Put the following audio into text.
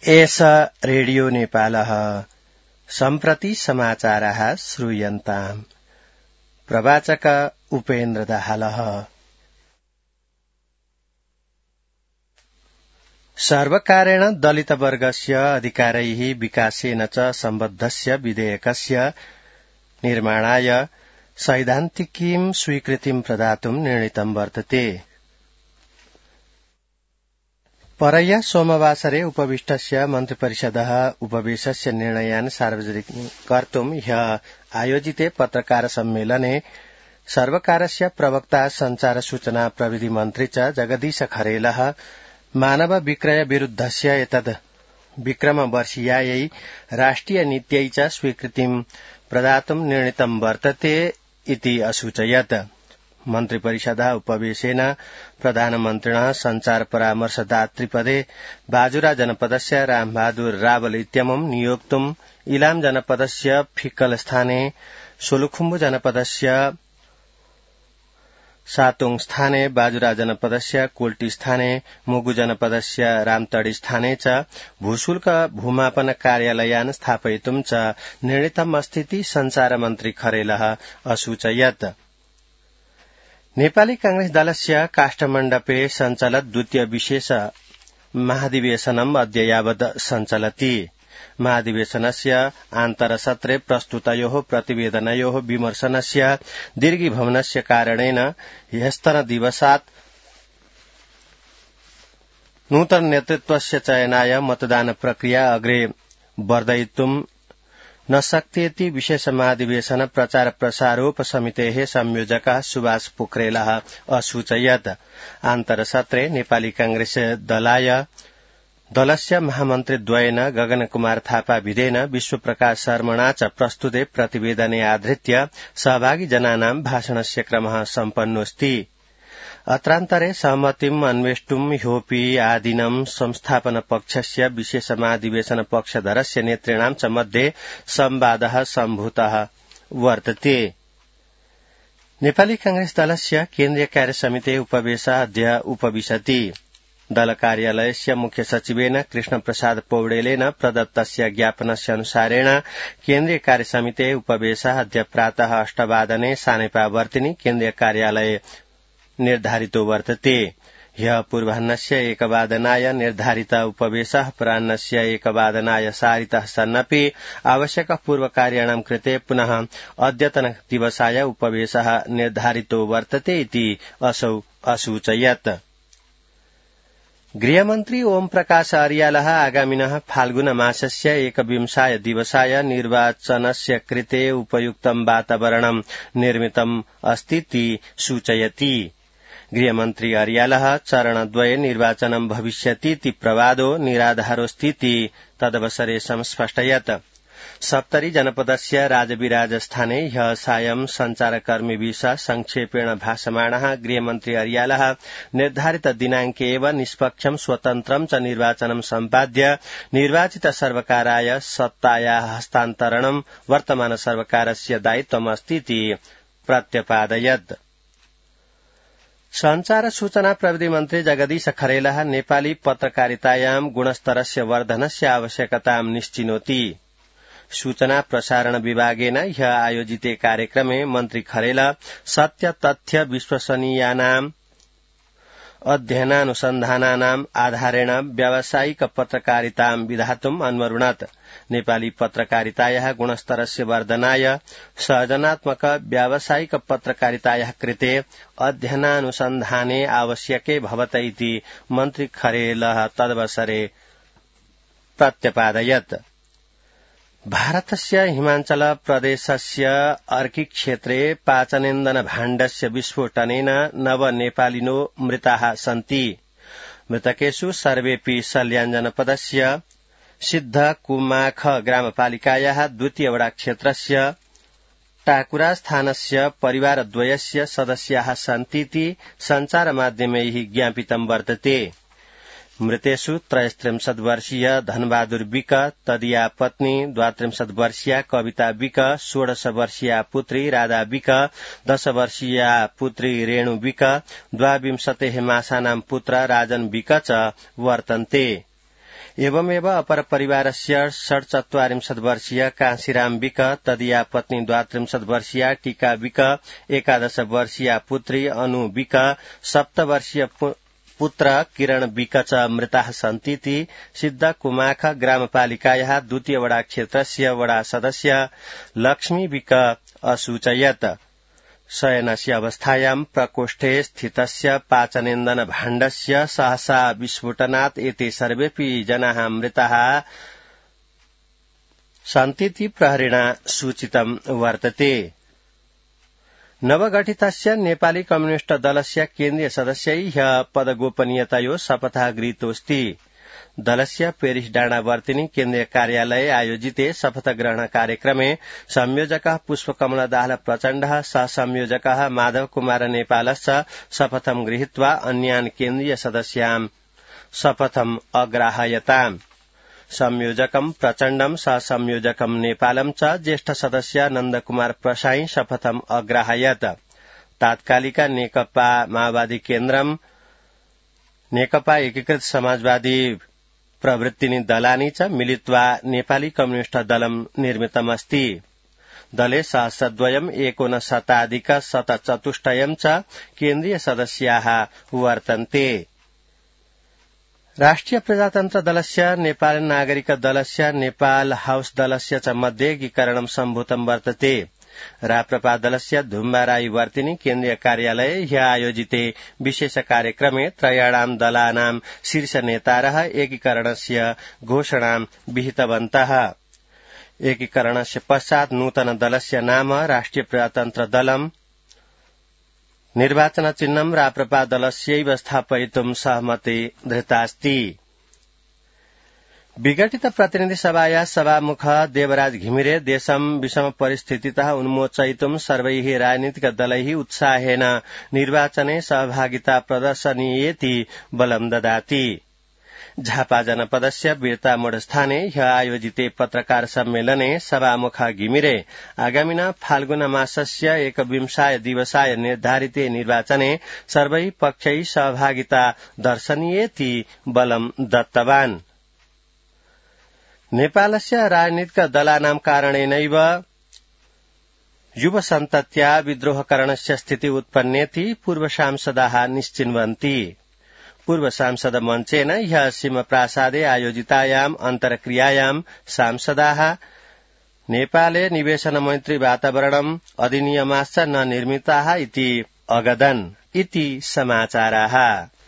एष रेडियो नेपालः सम्प्रति समाचारः श्रूयन्ताम्। प्रवाचक उपेन्द्र दाहालः। सर्वकारेण दलितवर्गस्य अधिकारैः विकासेन च सम्बद्धस्य विधेयकस्य निर्माणाय सैद्धान्तिकीं स्वीकृतिं प्रदातुं निर्णीतं वर्तते। परह्य सोमवासरे उपविष्टस्य मन्त्रिपरिषदः उपवेशस्य निर्णयान् सार्वजनिकं कर्तुं ह्यः आयोजिते पत्रकार सम्मेलने सर्वकारस्य प्रवक्ता संचार सूचना प्रविधि मन्त्री च जगदीश खरेलः मानव विक्रय विरुद्धस्य एतद् विक्रमवर्षीयायै राष्ट्रिय नीत्यै च स्वीकृतिं प्रदातुं निर्णीतं वर्तते इति असूचयत्। मन्त्रिपरिषदः उपवेशेन प्रधानमन्त्रिणः संचार परामर्शदातृपदे बाजुरा जनपदस्य रामबहादुर रावल इत्यमुं नियोक्तुम् इलाम जनपदस्य फिक्कल स्थाने, सोलुखुम्बु जनपदस्य सातुङ स्थाने, बाजुरा जनपदस्य कोल्टी स्थाने, मुगु जनपदस्य रामतडी स्थाने च भूशुल्क भूमापन कार्यालयान् स्थापयितुं च निर्णीतम् अस्तीति संचार मन्त्री खरेलः असूचयत्। नेपाली कांग्रेस दलस्य काष्ठमण्डपे सञ्चलत् द्वितीय विशेष महाधिवेशनम् अद्य यावत् सञ्चलति। महाधिवेशनस्य आन्तरसत्रे प्रस्तुतयोः प्रतिवेदनयोः विमर्शनस्य दीर्घीभवनस्य कारणेन ह्यस्तनदिवसात् नूतन नेतृत्वस्य चयनाय मतदान प्रक्रिया अग्रे वर्धयितुं न शक्येति विशेष महाधिवेशन प्रचार प्रसारोपसमितेः संयोजकः सुभाष पोखरेलः असूचयत्। आन्तरसत्रे नेपाली कांग्रेस दलस्य महामन्त्रीद्वयेन गगनकुमार थापा विधेन विश्वप्रकाश शर्मणा च प्रस्तुते प्रतिवेदने आधृत्य सहभागी जनानां भाषणस्य क्रमः सम्पन्नोऽस्ति। अत्रान्तरे सहमतिम् अन्वेष्टुम् ह्योऽपि आदिनं संस्थापन पक्षस्य विशेष महाधिवेशन पक्षधरस्य नेतॄणां च मध्ये संवादः सम्भूतः वर्तते। नेपाली कांग्रेस दलस्य केन्द्रीय कार्यसमिते उपवेशः अद्य उपविशति। दल कार्यालयस्य मुख्य सचिवेन कृष्ण प्रसाद पौडेलेन प्रदत्तस्य ज्ञापनस्य अनुसारेण केन्द्रीय कार्यसमिते उपवेशः अद्य प्रातः 8 वादने सानेपावर्तिनि केन्द्रीय कार्यालये निर्धारितो वर्तते। ह्यः पूर्वाह्नस्य 1 वादनाय निर्धारित उपवेशः अपराह्नस्य 1 वादनाय सारितः सन्नपि आवश्यक पूर्वकार्याणां कृते पुनः अद्यतन दिवसाय उपवेशः निर्धारितो वर्तते इति असौ असूचयत्। गृहमन्त्री ओम प्रकाश अर्यालः आगामिनः फाल्गुन मासस्य 21 दिवसाय निर्वाचनस्य कृते उपयुक्तं वातावरणं निर्मितम् अस्तीति सूचयति। गृहमन्त्री अर्यालः चरणद्वये निर्वाचनं भविष्यतीति प्रवादो निराधारोऽस्तीति तदवसरे संस्पष्टयत्। सप्तरी जनपदस्य राजविराजस्थाने ह्यः सायं संचारकर्मिभिः संक्षेपेण भाषमाणः गृहमन्त्री अर्यालः निर्धारित दिनाङ्के एव निष्पक्षं स्वतन्त्रं च निर्वाचनं सम्पाद्य निर्वाचित सर्वकाराय सत्तायाः हस्तान्तरणं वर्तमान सर्वकारस्य दायित्वमस्तीति प्रत्यपादयत्। संचार सूचना प्रविधि मन्त्री जगदीश खरेलः नेपाली पत्रकारितायां गुणस्तरस्य वर्धनस्य आवश्यकतां निश्चिनोति। सूचना प्रसारण विभागेन ह्यः आयोजिते कार्यक्रमे मन्त्री खरेल सत्य तथ्य विश्वसनीयानाम् अध्ययनानुसन्धानानाम् आधारेण व्यावसायिक पत्रकारितां विधातुम् अन्वरुणत्। नेपाली पत्रकारितायाः गुणस्तरस्य वर्धनाय सृजनात्मक व्यावसायिक पत्रकारितायाः कृते अध्ययनानुसन्धाने आवश्यके भवत इति मन्त्री खरेलः तदवसरे प्रत्यपादयत्। भारतस्य हिमाचल प्रदेशस्य अर्की क्षेत्रे पाचनेन्दन भाण्डस्य विस्फोटनेन 9 नेपालिनो मृताः सन्ति। मृतकेषु सर्वेऽपि सल्यान जनपदस्य सिद्ध कुमाख ग्रामपालिकायाः द्वितीय वडा क्षेत्रस्य टाकुरा स्थानस्य परिवारद्वयस्य सदस्याः सन्तीति संचार माध्यमैः ज्ञापितं वर्तते। मृतेषु 33 वर्षीय धनबहादुर विक, तदिया पत्नी 32 वर्षीया कविता विक, 16 वर्षीया पुत्री राधा विक, 10 वर्षीया पुत्री रेणु विक, 22 मासानां पुत्र राजन विक च वर्तन्ते। एवमेव अपर परिवारस्य 47 वर्षीय काशीराम विक, तदीया पत्नी 32 वर्षीया टीका विक, 11 वर्षीया पुत्री अनु विक, 7 वर्षीय पुत्र किरण विक च मृताः सन्तीति सिद्धकुमाख ग्रामपालिकायाः 2 वडा क्षेत्रस्य वडा सदस्य लक्ष्मी विक असूचयत्। शयनस्य अवस्थायां प्रकोष्ठे स्थितस्य पाचनेन्दन भाण्डस्य सहसा विस्फोटनात् एते सर्वेऽपि जनाः मृताः सन्तीति प्रहरिणा सूचितं वर्तते। नवगठितस्य नेपाली कम्युनिष्ट दलस्य केन्द्रीय सदस्यै ह्यः पदगोपनीयतयो शपथः गृहीतोऽस्ति। दलस्य पेरिस डाँडावर्तिनी केन्द्रीय कार्यालये आयोजिते शपथग्रहण कार्यक्रमे संयोजकः पुष्पकमल दाहाल प्रचण्डः, सहसंयोजकः माधव कुमार नेपालश्च शपथं गृहीत्वा अन्यान् केन्द्रीय सदस्यान् शपथम् अग्राहयताम्। संयोजकं प्रचण्डं सहसंयोजकं नेपालं च ज्येष्ठ सदस्य नन्दकुमार प्रसाई शपथम् अग्राहयत्। तात्कालिका नेकपा माओवादी केन्द्रं नेकपा एकीकृत समाजवादी प्रवृत्तिनि दलानि च मिलित्वा नेपाली कम्युनिष्ट दलं निर्मितमस्ति। दले सहस्रद्वयम् एकोनशताधिकशतचतुष्टयम् च केन्द्रीय सदस्याः वर्तन्ते। राष्ट्रिय प्रजातन्त्र दलस्य नेपाल नागरिक दलस्य नेपाल हाउस दलस्य च मध्ये एकीकरणं सम्भूतं वर्तते। राप्रपा दलस्य धुम्बाराई वर्तिनी केन्द्रीय कार्यालये ह्यः आयोजिते विशेष कार्यक्रमे त्रयाणां दलानां शीर्ष नेतारः एकीकरणस्य घोषणां विहितवन्तः। एकीकरणस्य पश्चात् नूतन दलस्य नाम राष्ट्रिय प्रजातन्त्र दलम्, निर्वाचन चिह्नं राप्रपा दलस्यैव स्थापयितुं सहमति धृतास्ति। विघटित प्रतिनिधि सभाया सभामुख देवराज घिमिरे देशं विषम परिस्थितितः उन्मोचयितुं सर्वैः राजनीतिक दलैः उत्साहेन निर्वाचने सहभागिता प्रदर्शनीयेति बलं ददाति। झापा जनपदस्य बिर्तामोडस्थाने ह्यः आयोजिते पत्रकार सम्मेलने सभामुख घिमिरे आगामिना फाल्गुन मासस्य 21 दिवसाय निर्धारिते निर्वाचने सर्वैः पक्षैः सहभागिता दर्शनीयेति बलं दत्तवान्। नेपालस्य राजनीतिक दलानां कारणेनैव युवसन्तत्या विद्रोहकरणस्य स्थिति उत्पन्नेति पूर्व सांसदाः निश्चिन्वन्ति। पूर्व सांसद मञ्चेन ह्यः सिंहप्रासादे आयोजितायाम् अन्तर्क्रियायां सांसदाः नेपाले निवेशन मैत्री वातावरणम् अधिनियमाश्च न निर्मिताः इति अगदन् इति समाचाराः।